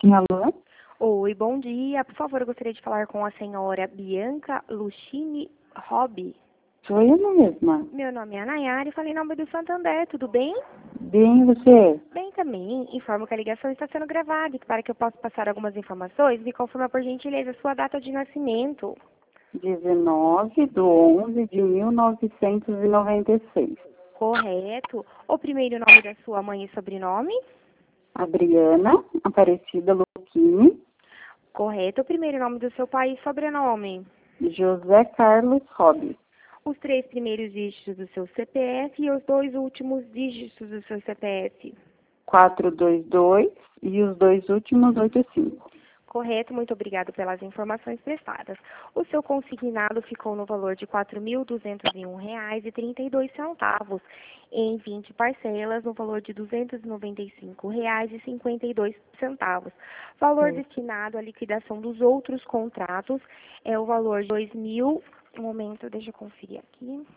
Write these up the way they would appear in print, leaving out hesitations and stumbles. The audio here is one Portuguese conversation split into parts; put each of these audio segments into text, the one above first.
Alô? Oi, bom dia. Por favor, eu gostaria de falar com a senhora Bianca Lucchini Hobby. Sou eu mesma. Meu nome é Nayara e falei em nome do Santander, tudo bem? Bem, você? Bem também. Informo que a ligação está sendo gravada e que para que eu possa passar algumas informações, me confirma por gentileza a sua data de nascimento. 19/11/1996. Correto. O primeiro nome da sua mãe e sobrenome? Adriana Aparecida Lucchini. Correto. O primeiro nome do seu pai e sobrenome? José Carlos Hobby. Os 3 primeiros dígitos do seu CPF e os 2 últimos dígitos do seu CPF. 422 e os 2 últimos 85. Correto, muito obrigado pelas informações prestadas. O seu consignado ficou no valor de R$ 4.201,32 em 20 parcelas, no valor de R$ 295,52. Valor destinado à liquidação dos outros contratos é o valor de 2.000. Um momento, deixa eu conferir aqui.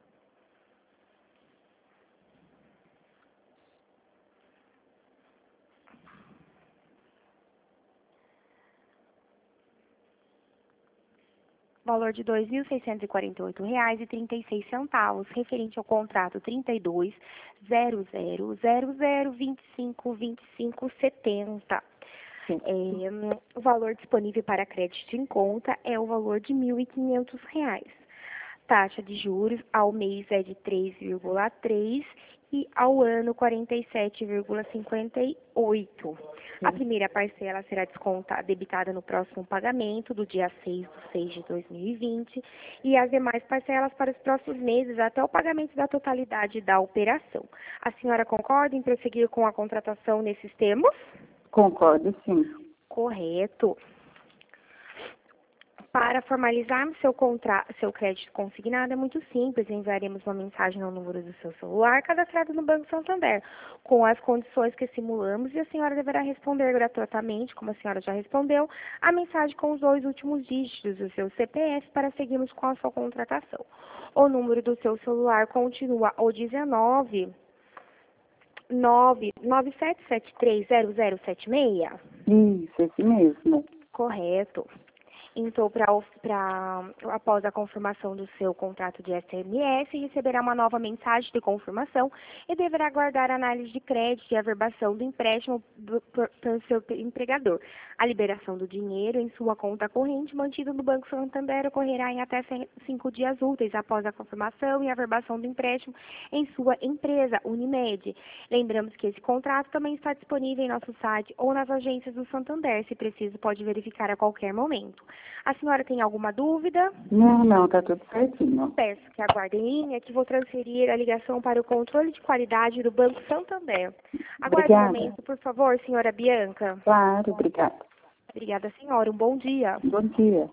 Valor de R$ 2.648,36, referente ao contrato 32.0000252570. O valor disponível para crédito em conta é o valor de R$ 1.500. Taxa de juros ao mês é de 3,3 e ao ano 47,58. A primeira parcela será debitada no próximo pagamento, do dia 6/6/2020, e as demais parcelas para os próximos meses, até o pagamento da totalidade da operação. A senhora concorda em prosseguir com a contratação nesses termos? Concordo, sim. Correto. Para formalizarmos seu crédito consignado é muito simples. Enviaremos uma mensagem no número do seu celular cadastrado no Banco Santander, com as condições que simulamos, e a senhora deverá responder gratuitamente, como a senhora já respondeu, a mensagem com os 2 últimos dígitos do seu CPF para seguirmos com a sua contratação. O número do seu celular continua o 1997730076? Isso, esse mesmo. Correto. Então, após a confirmação do seu contrato de SMS, receberá uma nova mensagem de confirmação e deverá aguardar a análise de crédito e averbação do empréstimo pelo seu empregador. A liberação do dinheiro em sua conta corrente, mantida no Banco Santander, ocorrerá em até 5 dias úteis após a confirmação e averbação do empréstimo em sua empresa, Unimed. Lembramos que esse contrato também está disponível em nosso site ou nas agências do Santander. Se preciso, pode verificar a qualquer momento. A senhora tem alguma dúvida? Não, tá tudo certinho. Peço que aguarde em linha, que vou transferir a ligação para o controle de qualidade do Banco Santander. Aguarde um Obrigada. momento, por favor, senhora Bianca. Claro, obrigada. Obrigada, senhora. Um bom dia. Bom dia.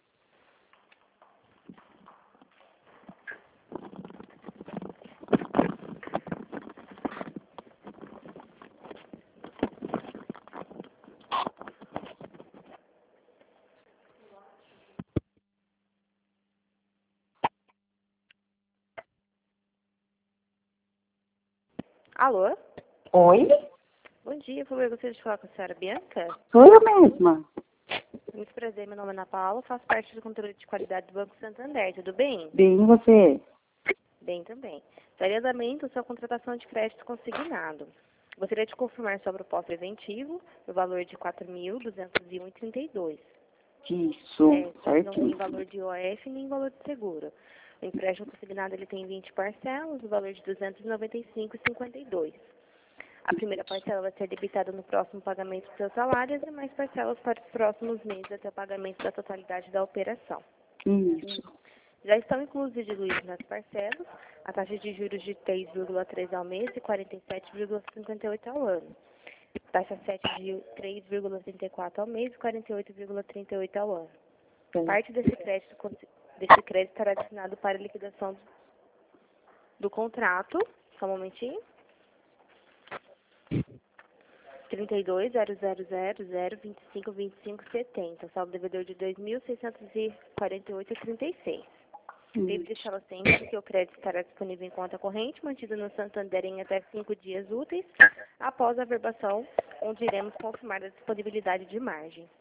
Alô? Oi? Bom dia, por favor, eu gostaria de falar com a senhora Bianca. Sou eu mesma. Muito prazer, meu nome é Ana Paula, faço parte do controle de qualidade do Banco Santander, tudo bem? Bem, você? Bem também. Daria andamento à sua contratação de crédito consignado. Gostaria de confirmar sobre o preventivo, o valor de R$ 4.201,32. Isso, Não tem certinho. valor de IOF nem valor de seguro. O empréstimo consignado ele tem 20 parcelas, o valor de R$ 295,52. A primeira parcela vai ser debitada no próximo pagamento dos seus salários e mais parcelas para os próximos meses até o pagamento da totalidade da operação. Isso. Já estão inclusos e diluídos nas parcelas a taxa de juros de 3,3 ao mês e 47,58 ao ano. Taxa 7 de 3,34 ao mês e 48,38 ao ano. Parte desse crédito estará destinado para a liquidação do contrato. Só um momentinho. 32.000.025.25.70. Saldo devedor de R$ 2.648,36. Deve deixá-la sempre que o crédito estará disponível em conta corrente, mantido no Santander em até 5 dias úteis, após a averbação onde iremos confirmar a disponibilidade de margem.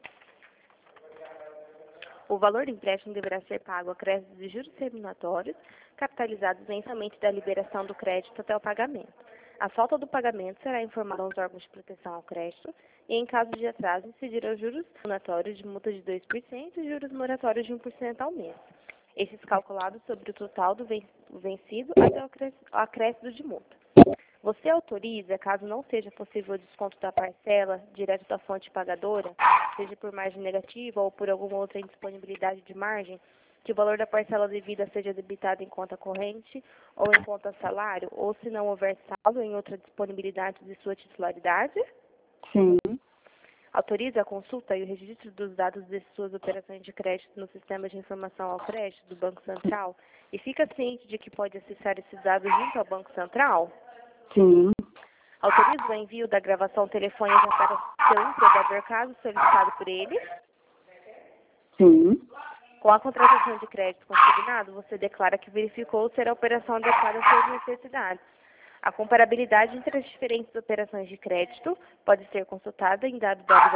O valor do empréstimo deverá ser pago a créditos de juros terminatórios, capitalizados mensalmente da liberação do crédito até o pagamento. A falta do pagamento será informada aos órgãos de proteção ao crédito e, em caso de atraso, incidirá os juros terminatórios de multa de 2% e juros moratórios de 1% ao mês. Estes calculados sobre o total do vencido até o acréscimo de multa. Você autoriza, caso não seja possível o desconto da parcela direto da fonte pagadora, seja por margem negativa ou por alguma outra indisponibilidade de margem, que o valor da parcela devida seja debitado em conta corrente ou em conta salário, ou se não houver saldo em outra disponibilidade de sua titularidade? Sim. Autoriza a consulta e o registro dos dados de suas operações de crédito no sistema de informação ao crédito do Banco Central e fica ciente de que pode acessar esses dados junto ao Banco Central? Sim. Autoriza o envio da gravação telefônica para seu empregador caso solicitado por ele? Sim. Com a contratação de crédito consignado, você declara que verificou ser a operação adequada às suas necessidades. A comparabilidade entre as diferentes operações de crédito pode ser consultada em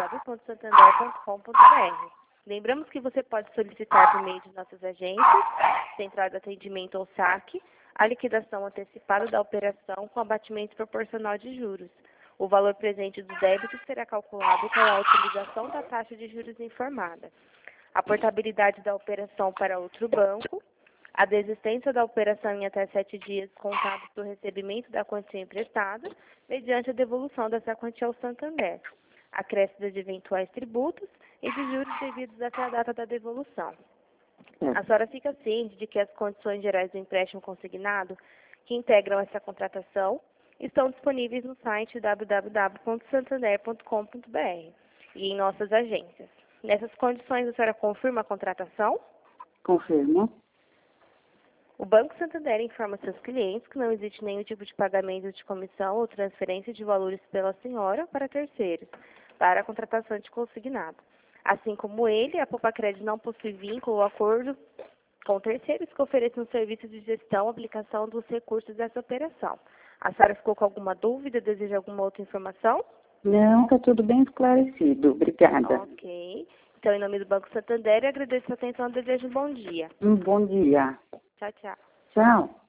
www.santander.com.br. Lembramos que você pode solicitar por meio de nossas agências, Central de Atendimento ou SAC, a liquidação antecipada da operação com abatimento proporcional de juros. O valor presente do débito será calculado com a utilização da taxa de juros informada. A portabilidade da operação para outro banco, a desistência da operação em até 7 dias contados do recebimento da quantia emprestada, mediante a devolução dessa quantia ao Santander, acréscimo de eventuais tributos e de juros devidos até a data da devolução. A senhora fica ciente de que as condições gerais do empréstimo consignado, que integram essa contratação, estão disponíveis no site www.santander.com.br e em nossas agências. Nessas condições, a senhora confirma a contratação? Confirmo. O Banco Santander informa seus clientes que não existe nenhum tipo de pagamento de comissão ou transferência de valores pela senhora para terceiros, para a contratação de consignado. Assim como ele, a Poupa-Crédito não possui vínculo ou acordo com terceiros que ofereçam serviços de gestão e aplicação dos recursos dessa operação. A senhora ficou com alguma dúvida? Deseja alguma outra informação? Não, está tudo bem esclarecido. Obrigada. Ok. Então, em nome do Banco Santander, eu agradeço a atenção e desejo um bom dia. Um bom dia. Tchau, tchau. Tchau.